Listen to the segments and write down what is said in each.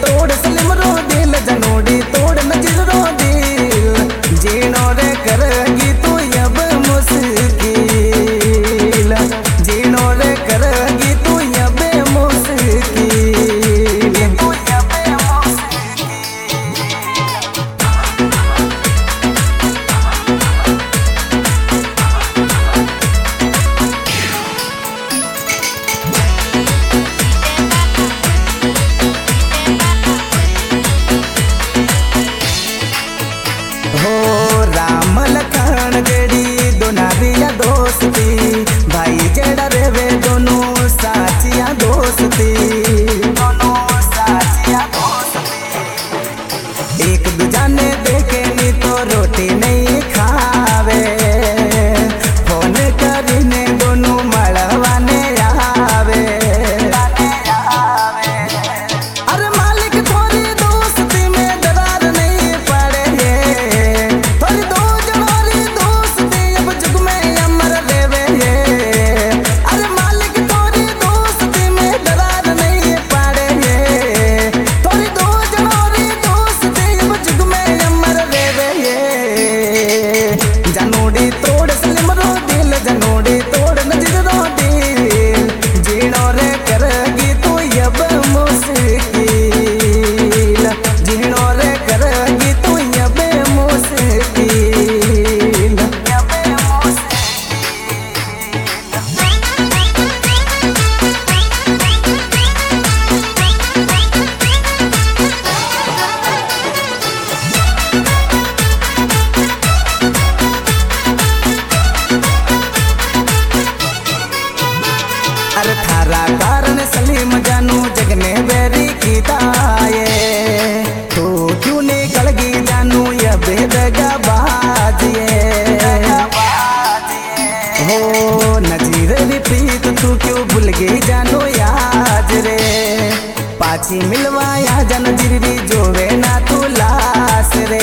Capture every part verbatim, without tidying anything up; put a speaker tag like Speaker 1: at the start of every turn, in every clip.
Speaker 1: तोड़ सलीम रो दिल जनोड़ी तोड़ नजर रो दिल जीनो रे करेगी तू अब मुश्किल जीनो रे करेगी तू अब मुश्किल तू अब हो राम लखन गेड़ी दोनारिया दोस्ती भाई जेड़ा रेवे दोनों साचिया दोस्ती दोनों साचिया दोस्ती एक दूजा ने देखे नी तो रोटी नहीं खावे फोन करीने दोनों मड़वाने आवे अरे मालिक थोड़ी दोस्ती में दरार नहीं पड़े थोड़ी दो जनोरी दोस्ती अब जुग में अमर लेवे अरे मालिक थोड़ी दोस्ती में दरार नहीं पड़े थोड़ी दो जनोरी दोस्ती अब जुग में अमर लेवे जनोड़ी तोड़ सलीम रो दिल जनोड़ी तोड़ नजर रो दिल जीनो रे करेगी तू अब मुश्किल जीनो रे करेगी तू अब मुश्किल अब अरे थारा कारण सलीम जानू जग ने बेरी की दाए तू क्यों निकल गई जानू ये बेदगा बाजिए हो नजीर री प्रीत तू क्यों भूल गई जानू याद रे पाछी मिलवाया जन जिरी जोवे ना तू लास रे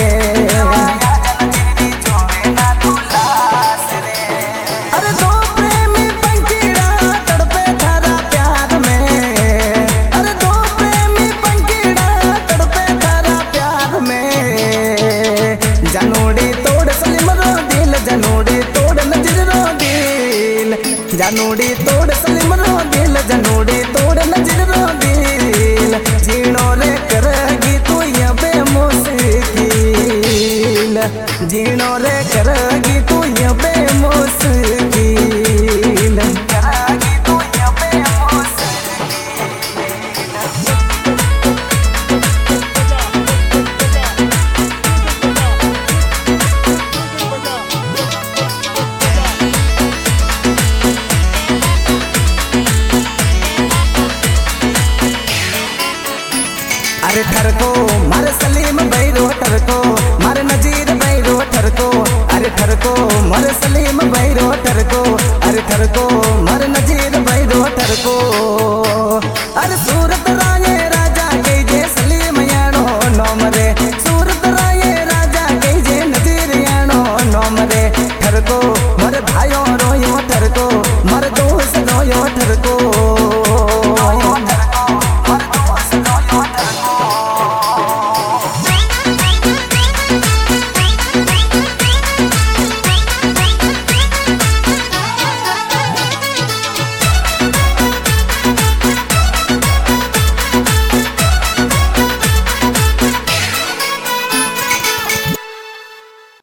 Speaker 1: अरे दो प्रेमी पंखीड़ा तड़पे थारा प्यार में अरे दो प्रेमी पंखीड़ा तड़पे थारा प्यार में जनोड़ी तोड़ सलीम रो दिल जनोड़ी तोड़ नजर रो दिल जनोड़ी तोड़ सलीम रो दिल जनोड़ी तोड़ नजर रो दिल जीनो रे करेगी तू अब मुश्किल जीनो रे करेगी तू अब मुश्किल करेगी तू अब अरे ठरको मारे सलीम भैरो ठरको मारे नजीर भैरो ठरको अरे ठरको मारे सलीम भैरो ठरको अरे ठरको मारे नजीर भैरो ठरको अरे सूरत राये